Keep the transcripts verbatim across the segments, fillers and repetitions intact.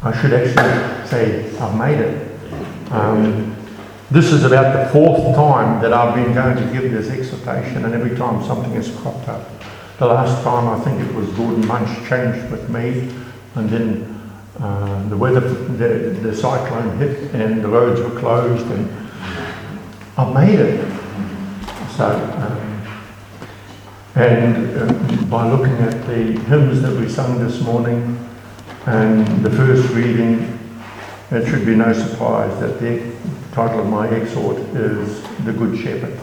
I should actually say I've made it. Um, this is about the fourth time that I've been going to give this exhortation, and every time something has cropped up. The last time I think it was Gordon Munch changed with me, and then uh, the weather, the, the cyclone hit and the roads were closed, and I've made it. So, um, and uh, by looking at the hymns that we sung this morning and the first reading, it should be no surprise that the title of my exhort is The Good Shepherd.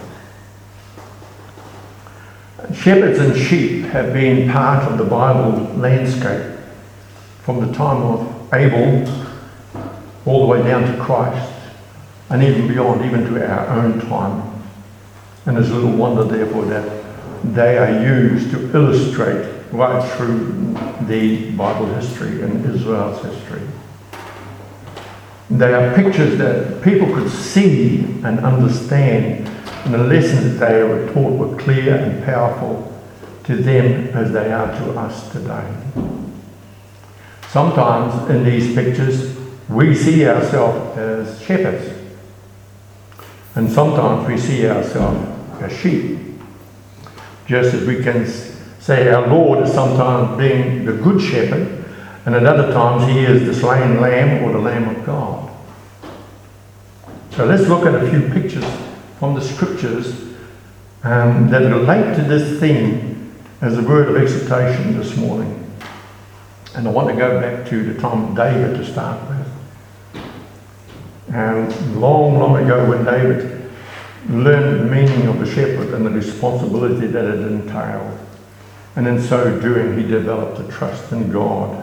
Shepherds and sheep have been part of the Bible landscape from the time of Abel all the way down to Christ, and even beyond, even to our own time. And there's little wonder, therefore, that they are used to illustrate right through the Bible history and Israel's history. They are pictures that people could see and understand, and the lessons that they were taught were clear and powerful to them as they are to us today. Sometimes in these pictures we see ourselves as shepherds, and sometimes we see ourselves as sheep. Just as we can say our Lord is sometimes being the good shepherd, and at other times he is the slain lamb or the Lamb of God. So let's look at a few pictures from the scriptures um, that relate to this theme as a word of exhortation this morning. And I want to go back to the time of David to start with. And long, long ago when David learned the meaning of the shepherd and the responsibility that it entailed. And in so doing, he developed a trust in God.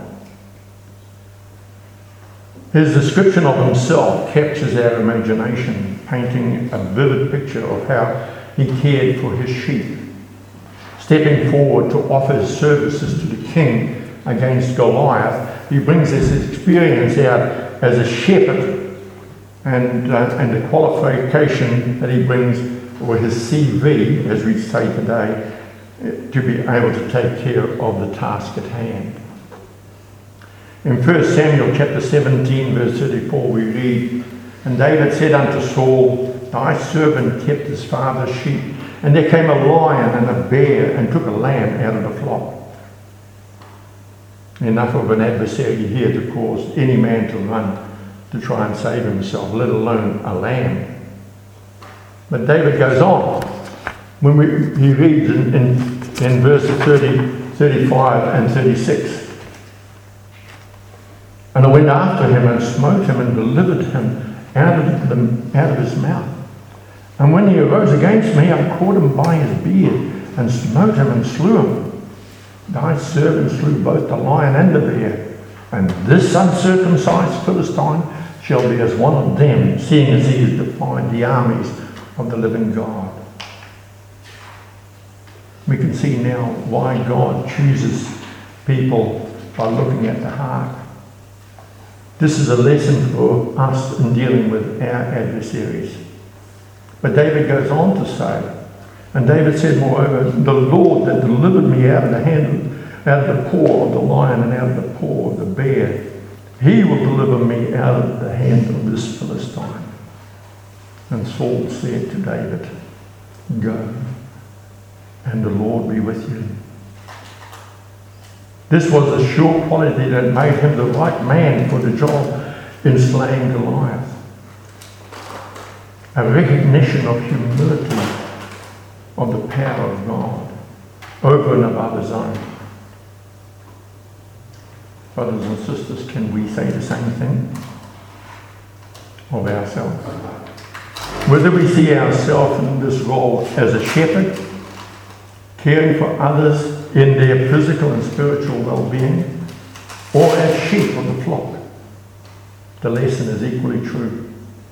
His description of himself captures our imagination, painting a vivid picture of how he cared for his sheep, stepping forward to offer his services to the king against Goliath. He brings his experience out as a shepherd, and, uh, and the qualification that he brings, or his C V, as we say today, to be able to take care of the task at hand. In First Samuel chapter seventeen, verse thirty-four, we read, "And David said unto Saul, Thy servant kept his father's sheep, and there came a lion and a bear, and took a lamb out of the flock." Enough of an adversary here to cause any man to run to try and save himself, let alone a lamb. But David goes on. When we, he reads in, in, in verses thirty, thirty-five and thirty-six, "And I went after him and smote him and delivered him out of, the, out of his mouth. And when he arose against me, I caught him by his beard and smote him and slew him. Thy servant slew both the lion and the bear, and this uncircumcised Philistine shall be as one of them, seeing as he has defied the armies of the living God." We can see now why God chooses people by looking at the heart. This is a lesson for us in dealing with our adversaries. But David goes on to say, and David said, "Moreover, the Lord that delivered me out of the hand of, out of the paw of the lion and out of the paw of the bear, he will deliver me out of the hand of this Philistine." And Saul said to David, "Go, and the Lord be with you." This was a sure quality that made him the right man for the job in slaying Goliath. A recognition of humility of the power of God over and above his own. Brothers and sisters, can we say the same thing of ourselves? Whether we see ourselves in this role as a shepherd, caring for others in their physical and spiritual well-being, or as sheep of the flock, the lesson is equally true.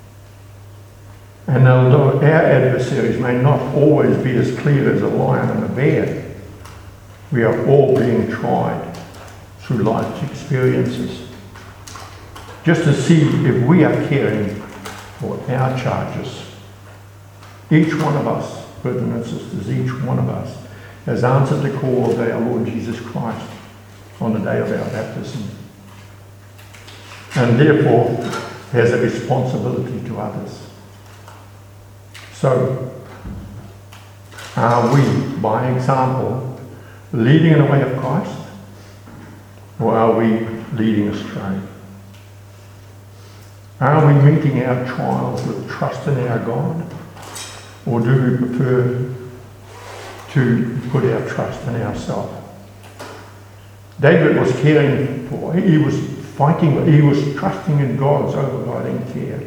And although our adversaries may not always be as clear as a lion and a bear, we are all being tried through life's experiences, just to see if we are caring for our charges. Each one of us, brothers and sisters, each one of us has answered the call of our Lord Jesus Christ on the day of our baptism. and therefore has a responsibility to others. So, are we, by example, leading in the way of Christ, or are we leading astray? Are we meeting our trials with trust in our God, or do we prefer to put our trust in ourselves? David was caring for, he was fighting, he was trusting in God's overriding care.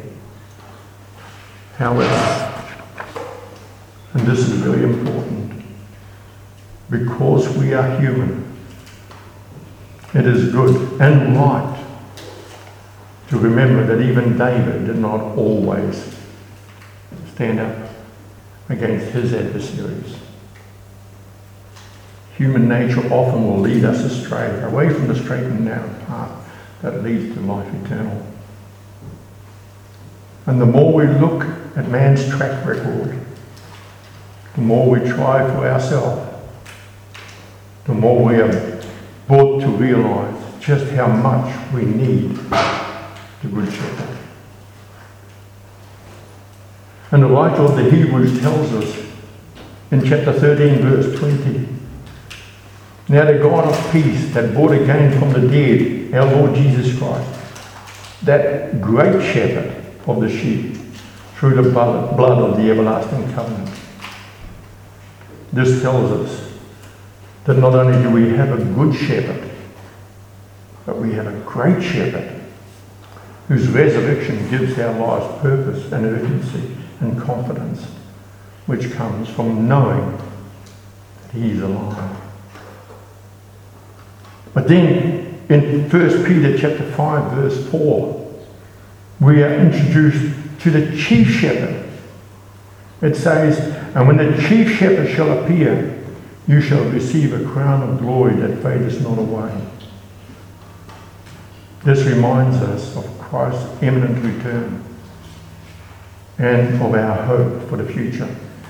However, and this is very important, because we are human, it is good and right to remember that even David did not always stand up against his adversaries. Human nature often will lead us astray, away from the straight and narrow path that leads to life eternal. And the more we look at man's track record, the more we try for ourselves, the more we are brought to realise just how much we need the Good Shepherd. And the writer of the Hebrews tells us in chapter thirteen, verse twenty, now the God of peace that brought again from the dead our Lord Jesus Christ, that great shepherd of the sheep, through the blood of the everlasting covenant. This tells us that not only do we have a good shepherd, but we have a great shepherd whose resurrection gives our lives purpose and urgency and confidence, which comes from knowing that he is alive. But then in First Peter chapter five, verse four, we are introduced to the chief shepherd. It says, and when the chief shepherd shall appear, you shall receive a crown of glory that fadeth not away. This reminds us of Christ's imminent return and of our hope for the future.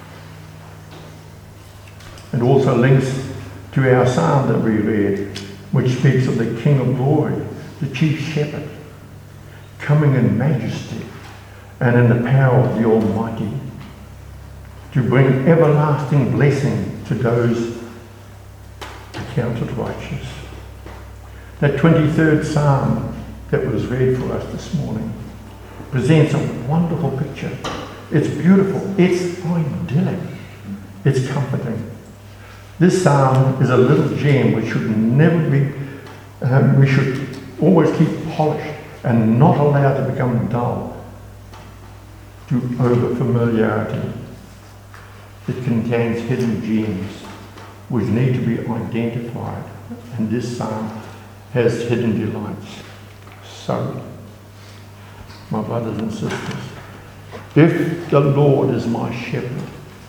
It also links to our psalm that we read, which speaks of the King of glory, the chief shepherd, coming in majesty and in the power of the Almighty to bring everlasting blessing to those accounted righteous. That twenty-third Psalm that was read for us this morning presents a wonderful picture. It's beautiful, it's idyllic, it's comforting. This psalm is a little gem which should never be, um, we should always keep polished and not allowed to become dull to over familiarity. It contains hidden gems which need to be identified, and this psalm has hidden delights. So, my brothers and sisters, if the Lord is my shepherd,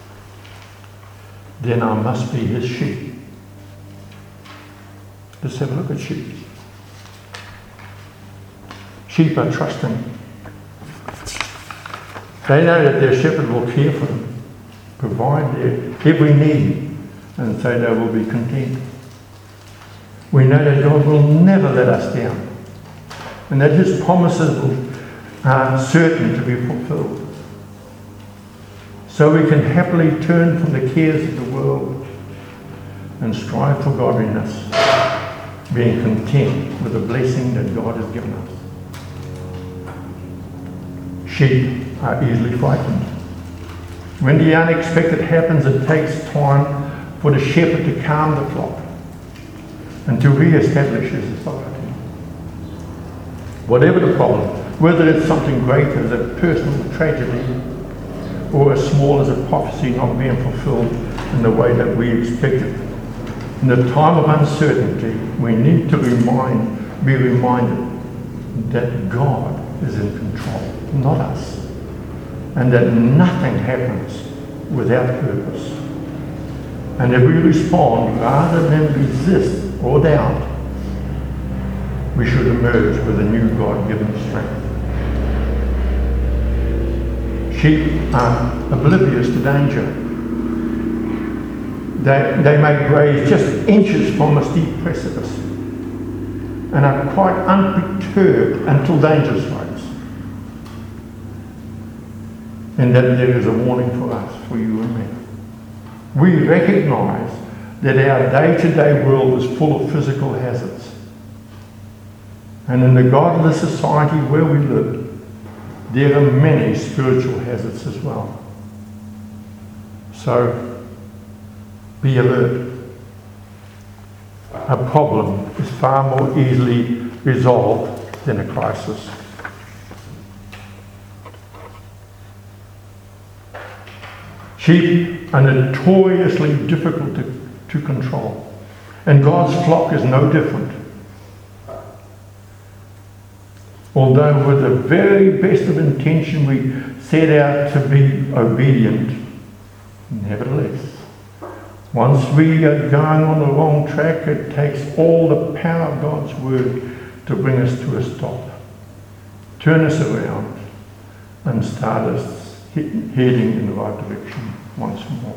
then I must be his sheep. Let's have a look at sheep. Sheep are trusting. They know that their shepherd will care for them, provide their every need, and so they will be content. We know that God will never let us down, and that his promises are certain to be fulfilled. So we can happily turn from the cares of the world and strive for godliness, being content with the blessing that God has given us. Sheep are easily frightened. When the unexpected happens, it takes time for the shepherd to calm the flock and to re-establish his authority. Whatever the problem, whether it's something great as a personal tragedy or as small as a prophecy not being fulfilled in the way that we expected, in the time of uncertainty, we need to remind, be reminded that God is in control, not us, and that nothing happens without purpose. And if we respond rather than resist or doubt, we should emerge with a new God-given strength. Sheep are oblivious to danger. They, they may graze just inches from a steep precipice, and are quite unperturbed until danger strikes. And that there is a warning for us, for you and me. We recognise that our day-to-day world is full of physical hazards. And in the godless society where we live, there are many spiritual hazards as well. So, be alert. A problem is far more easily resolved than a crisis. Sheep are notoriously difficult to, to control, and God's flock is no different. Although with the very best of intention we set out to be obedient, nevertheless, once we are going on the wrong track, it takes all the power of God's word to bring us to a stop, turn us around, and start us heading in the right direction once more.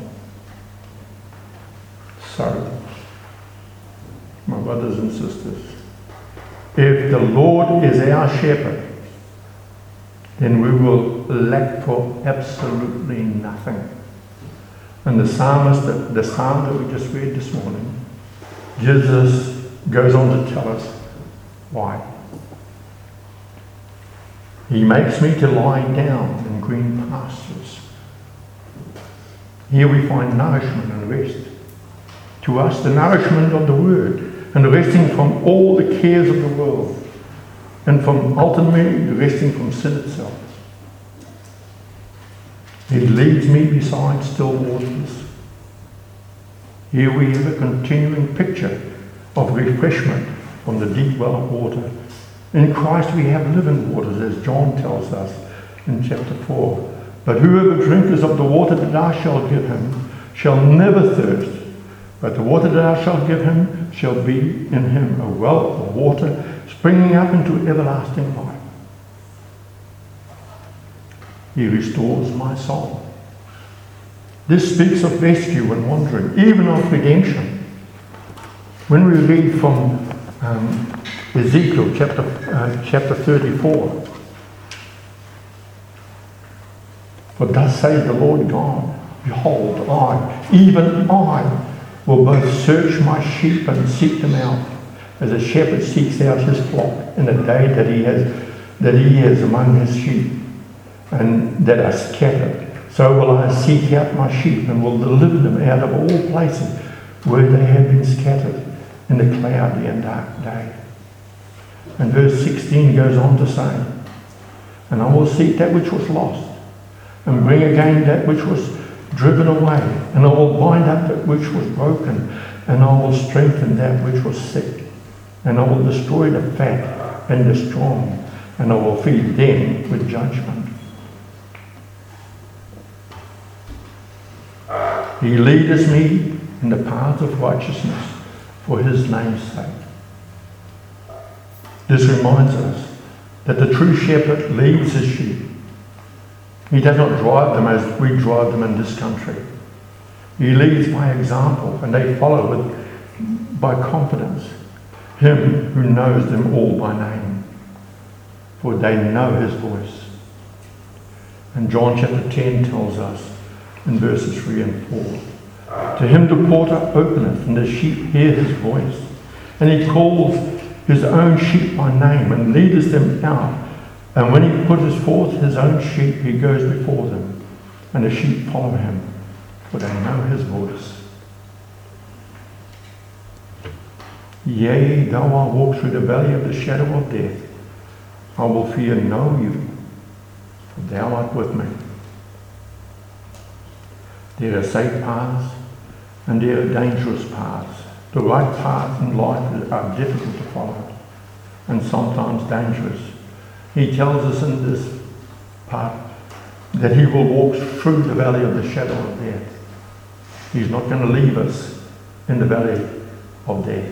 So, my brothers and sisters, if the Lord is our shepherd, then we will lack for absolutely nothing. And the psalmist, the, the psalm that we just read this morning, gives us, goes on to tell us why. He makes me to lie down in green pastures. Here we find nourishment and rest. To us, the nourishment of the Word, and resting from all the cares of the world, and from ultimately resting from sin itself. He leads me beside still waters. Here we have a continuing picture of refreshment from the deep well of water. In Christ we have living waters, as John tells us in chapter four. But whoever drinketh of the water that I shall give him shall never thirst, but the water that I shall give him shall be in him a well of water springing up into everlasting life. He restores my soul. This speaks of rescue and wandering, even of redemption. When we read from um, Ezekiel chapter, uh, chapter thirty-four, for thus saith the Lord God, behold, I, even I, will both search my sheep and seek them out, as a shepherd seeks out his flock in the day that he has, that he is among his sheep, and that are scattered. So will I seek out my sheep, and will deliver them out of all places where they have been scattered in the cloudy and dark day. And verse sixteen goes on to say, and I will seek that which was lost, and bring again that which was driven away, and I will bind up that which was broken, and I will strengthen that which was sick, and I will destroy the fat and the strong, and I will feed them with judgment. He leadeth me in the path of righteousness for his name's sake. This reminds us that the true shepherd leads his sheep. He does not drive them as we drive them in this country. He leads by example, and they follow with, by confidence, him who knows them all by name, for they know his voice. And John chapter ten tells us in verses three and four, to him the porter openeth, and the sheep hear his voice, and he calls his own sheep by name, and leadeth them out. And when he putteth forth his own sheep, he goes before them, and the sheep follow him, for they know his voice. Yea, though I walk through the valley of the shadow of death, I will fear no evil, for thou art with me. There are safe paths, and there are dangerous paths. The right paths in life are difficult to follow, and sometimes dangerous. He tells us in this part that he will walk through the valley of the shadow of death. He's not going to leave us in the valley of death.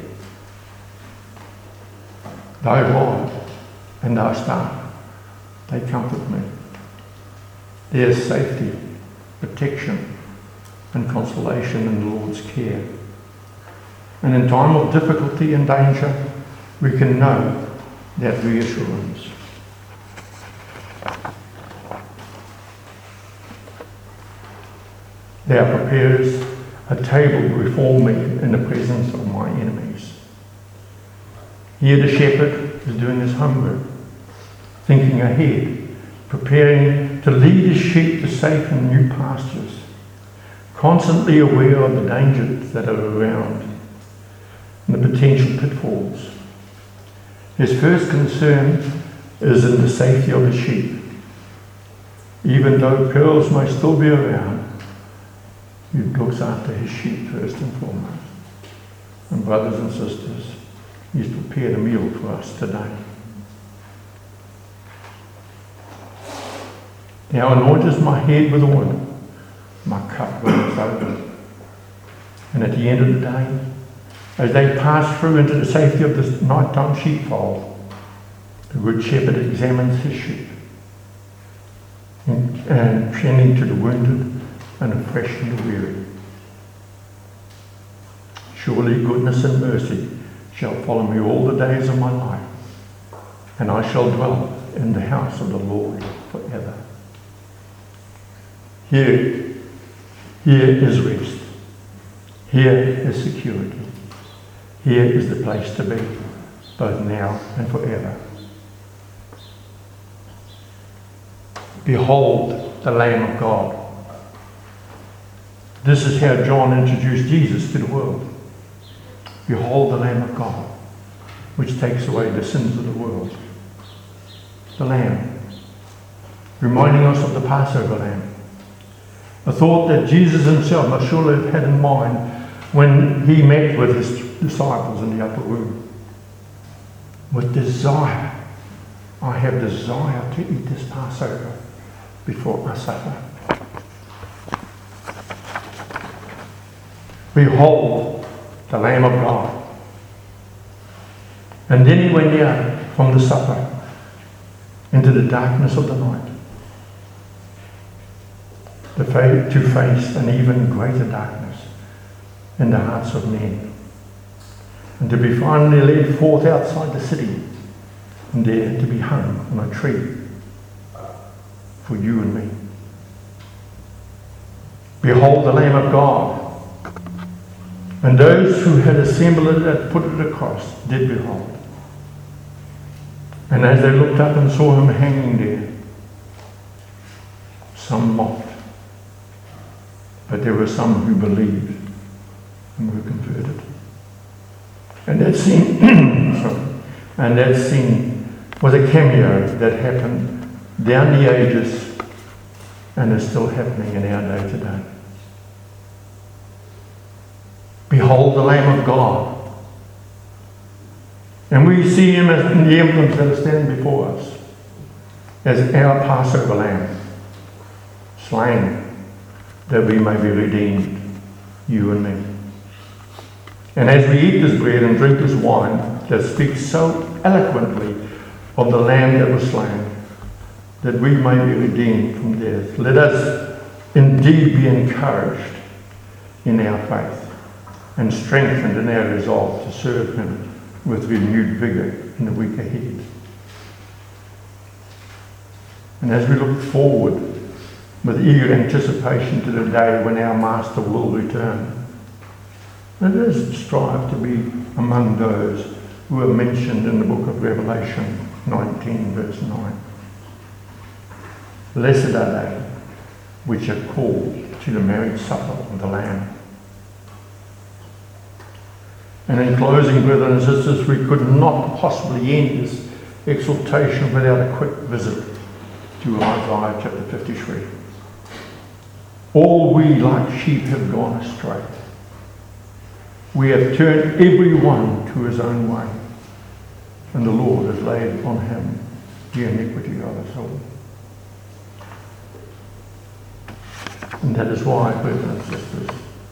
Thy rod and thy staff, they comfort me. There's safety, protection, and consolation in the Lord's care. And in time of difficulty and danger, we can know that reassurance. Thou prepares a table before me in the presence of my enemies. Here the shepherd is doing his homework, thinking ahead, preparing to lead his sheep to safe and new pastures, constantly aware of the dangers that are around and the potential pitfalls. His first concern is in the safety of the sheep. Even though perils may still be around, he looks after his sheep first and foremost. And brothers and sisters, he's prepared a meal for us today. Thou anointest my head with oil, my cup runneth over. And at the end of the day, as they pass through into the safety of the nighttime sheepfold, the good shepherd examines his sheep, and, and tending to the wounded and refreshing the weary. Surely goodness and mercy shall follow me all the days of my life, and I shall dwell in the house of the Lord forever. Here, here is rest. Here is security. Here is the place to be, both now and forever. Behold the Lamb of God. This is how John introduced Jesus to the world. Behold the Lamb of God, which takes away the sins of the world. The Lamb, reminding us of the Passover Lamb. A thought that Jesus himself must surely have had in mind when he met with his disciples in the upper room. With desire, I have desire to eat this Passover before I suffer. Behold the Lamb of God. And then he went out from the supper into the darkness of the night, to face an even greater darkness in the hearts of men, and to be finally led forth outside the city and there to be hung on a tree for you and me. Behold the Lamb of God. And those who had assembled it and put it across did behold. And as they looked up and saw him hanging there, some mocked, but there were some who believed and were converted. And that scene, sorry, and that scene was a cameo that happened down the ages and is still happening in our day today. Behold the Lamb of God. And we see him as in the emblems that are standing before us as our Passover Lamb, slain that we may be redeemed, you and me. And as we eat this bread and drink this wine that speaks so eloquently of the Lamb that was slain, that we may be redeemed from death, let us indeed be encouraged in our faith and strengthened in our resolve to serve him with renewed vigour in the week ahead. And as we look forward with eager anticipation to the day when our Master will return, let us strive to be among those who are mentioned in the book of Revelation nineteen verse nine. Blessed are they which are called to the marriage supper of the Lamb. And in closing, brothers and sisters, we could not possibly end this exhortation without a quick visit to Isaiah chapter fifty-three. All we like sheep have gone astray. We have turned every one to his own way, and the Lord has laid on him the iniquity of us all. And that is why, brothers and sisters,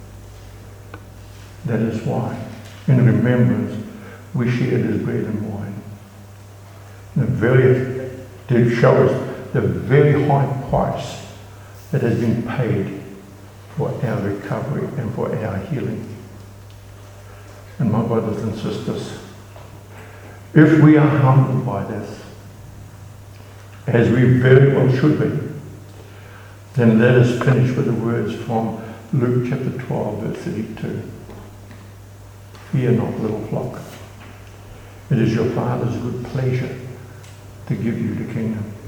that is why, in remembrance, we share this bread and wine. The very, to show us the very high price that has been paid for our recovery and for our healing. And my brothers and sisters, If we are humbled by this, as we very well should be, then let us finish with the words from Luke chapter twelve, verse thirty-two. Fear not, little flock. It is your Father's good pleasure to give you the kingdom.